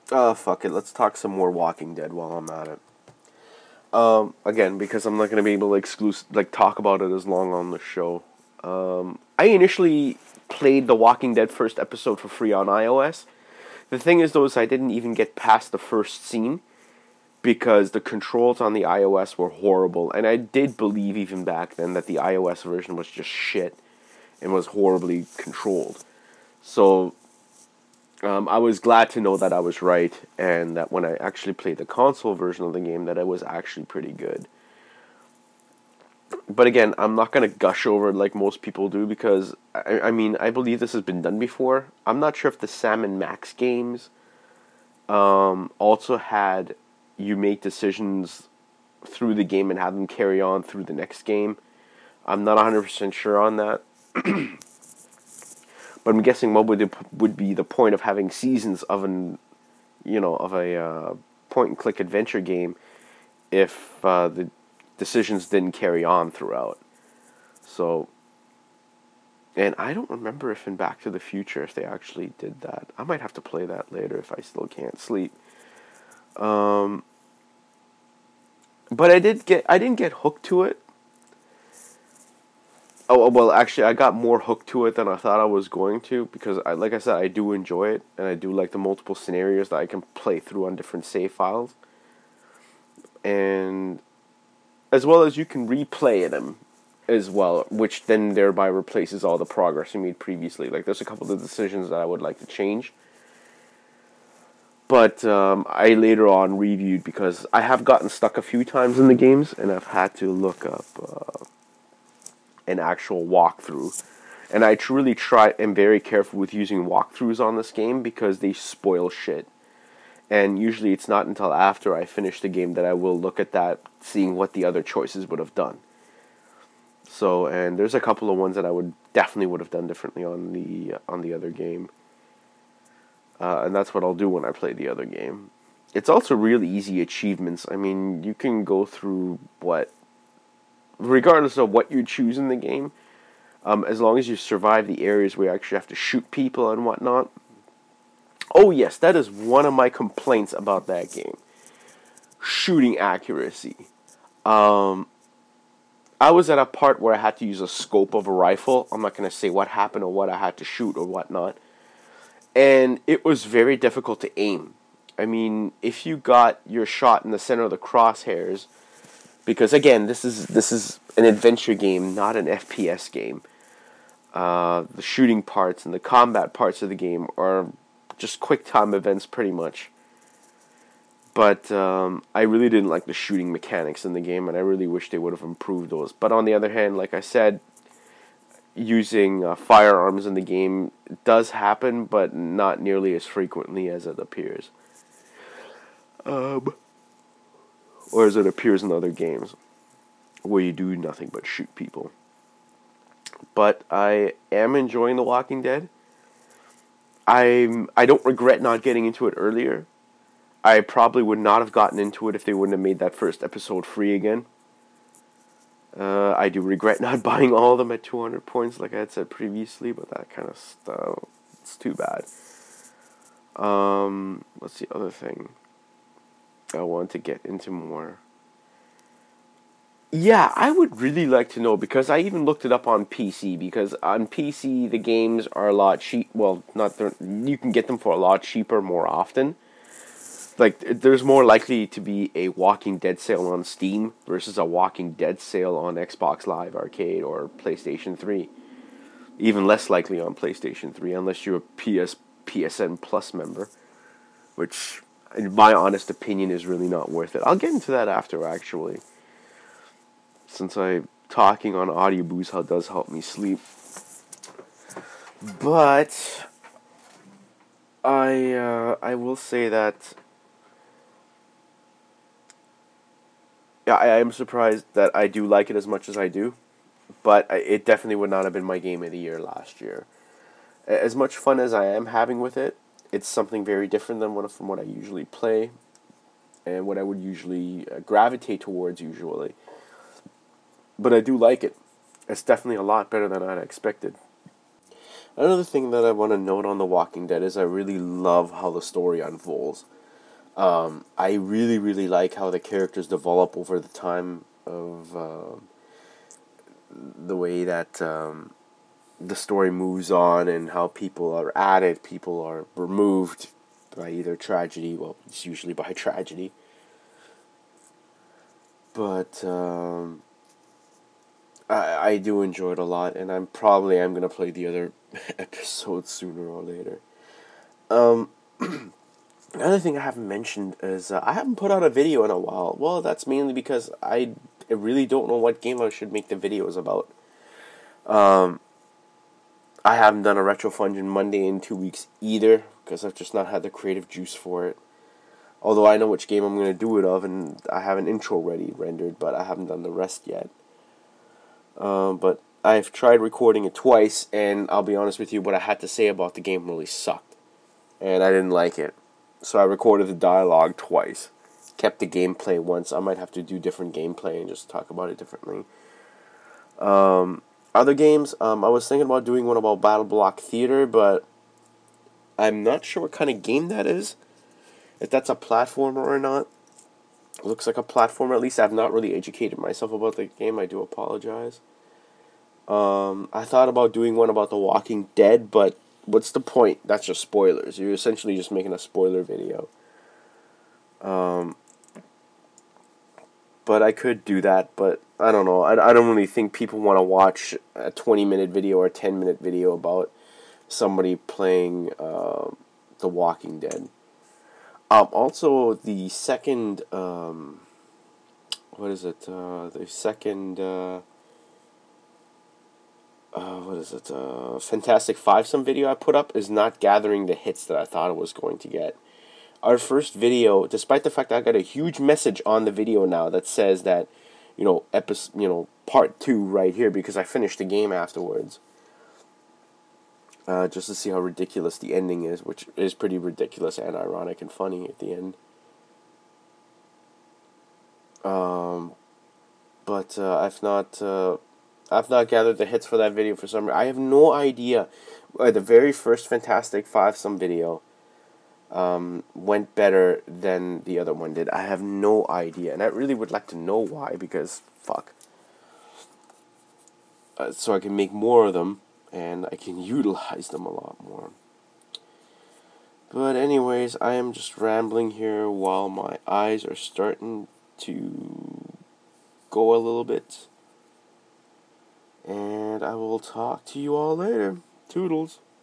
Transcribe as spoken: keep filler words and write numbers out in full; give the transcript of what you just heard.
Uh, fuck it. Let's talk some more Walking Dead while I'm at it. Um, again, because I'm not gonna be able to exclusive like talk about it as long on the show. Um, I initially played the Walking Dead first episode for free on iOS. The thing is, though, is I didn't even get past the first scene because the controls on the iOS were horrible, and I did believe even back then that the iOS version was just shit and was horribly controlled. So Um, I was glad to know that I was right, and that when I actually played the console version of the game, that it was actually pretty good. But again, I'm not gonna gush over it like most people do because I, I mean I believe this has been done before. I'm not sure if the Sam and Max games um, also had you make decisions through the game and have them carry on through the next game. I'm not one hundred percent sure on that. But I'm guessing what would would be the point of having seasons of an, you know, of a uh, point and click adventure game if uh, the decisions didn't carry on throughout. So, and I don't remember if in Back to the Future if they actually did that. I might have to play that later if I still can't sleep. Um, but I did get I didn't get hooked to it. Oh well, actually, I got more hooked to it than I thought I was going to because, I, like I said, I do enjoy it, and I do like the multiple scenarios that I can play through on different save files, and as well as you can replay them as well, which then thereby replaces all the progress you made previously. Like, there's a couple of decisions that I would like to change, but um, I later on reviewed because I have gotten stuck a few times in the games, and I've had to look up Uh, an actual walkthrough. And I truly try am very careful with using walkthroughs on this game because they spoil shit. And usually it's not until after I finish the game that I will look at that, seeing what the other choices would have done. So, and there's a couple of ones that I would definitely would have done differently on the on the other game. Uh, and that's what I'll do when I play the other game. It's also really easy achievements. I mean, you can go through what regardless of what you choose in the game, um, as long as you survive the areas where you actually have to shoot people and whatnot. Oh yes, that is one of my complaints about that game. Shooting accuracy. Um, I was at a part where I had to use a scope of a rifle. I'm not going to say what happened or what I had to shoot or whatnot. And it was very difficult to aim. I mean, if you got your shot in the center of the crosshairs, because again, this is this is an adventure game, not an F P S game. Uh, the shooting parts and the combat parts of the game are just quick time events, pretty much. But um, I really didn't like the shooting mechanics in the game, and I really wish they would have improved those. But on the other hand, like I said, using uh, firearms in the game does happen, but not nearly as frequently as it appears. Um, or as it appears in other games, where you do nothing but shoot people. But I am enjoying The Walking Dead. I'm, I don't regret not getting into it earlier. I probably would not have gotten into it if they wouldn't have made that first episode free again. Uh, I do regret not buying all of them at two hundred points, like I had said previously, but that kind of stuff, it's too bad. Um, what's the other thing I want to get into more? Yeah, I would really like to know, because I even looked it up on P C, because on P C the games are a lot cheap. Well, not you can get them for a lot cheaper more often. Like, there's more likely to be a Walking Dead sale on Steam versus a Walking Dead sale on Xbox Live Arcade or PlayStation three. Even less likely on PlayStation three, unless you're a P S P S N Plus member, which, in my honest opinion, is really not worth it. I'll get into that after, actually, since I talking on Audioboost does help me sleep. But I uh, I will say that yeah, I am surprised that I do like it as much as I do, but it definitely would not have been my game of the year last year. As much fun as I am having with it, it's something very different than what from what I usually play, and what I would usually uh, gravitate towards usually. But I do like it. It's definitely a lot better than I'd expected. Another thing that I want to note on The Walking Dead is I really love how the story unfolds. Um, I really, really like how the characters develop over the time of uh, the way that um, the story moves on and how people are added, people are removed by either tragedy, well, it's usually by tragedy. But um, I, I do enjoy it a lot, and I'm probably I'm gonna play the other episodes sooner or later. Um, another thing I haven't mentioned is uh, I haven't put out a video in a while. Well, that's mainly because I, I really don't know what game I should make the videos about. Um, I haven't done a Retro Function Monday in two weeks either, because I've just not had the creative juice for it. Although I know which game I'm going to do it of, and I have an intro ready rendered, but I haven't done the rest yet. Um, but I've tried recording it twice, and I'll be honest with you, what I had to say about the game really sucked. And I didn't like it. So I recorded the dialogue twice. Kept the gameplay once. I might have to do different gameplay and just talk about it differently. Um, other games, um, I was thinking about doing one about Battle Block Theater, but I'm not sure what kind of game that is. If that's a platformer or not. It looks like a platformer. At least I've not really educated myself about the game. I do apologize. Um, I thought about doing one about The Walking Dead, but what's the point? That's just spoilers. You're essentially just making a spoiler video. Um, but I could do that, but I don't know. I, I don't really think people want to watch a twenty minute video or a ten minute video about somebody playing uh, The Walking Dead. Um, also, the second, um, what is it? Uh, the second, uh, uh, what is it? Uh, Fantastic Five-Some video I put up is not gathering the hits that I thought it was going to get. Our first video, despite the fact that I got a huge message on the video now that says that, you know, episode, you know, part two right here, because I finished the game afterwards. Uh, just to see how ridiculous the ending is, which is pretty ridiculous and ironic and funny at the end. Um, but uh, I've not, uh, I've not gathered the hits for that video for some reason. I have no idea why the very first Fantastic Five-Some video um, went better than the other one did. I have no idea, and I really would like to know why, because fuck. Uh, so I can make more of them. And I can utilize them a lot more. But anyways, I am just rambling here while my eyes are starting to go a little bit. And I will talk to you all later. Toodles.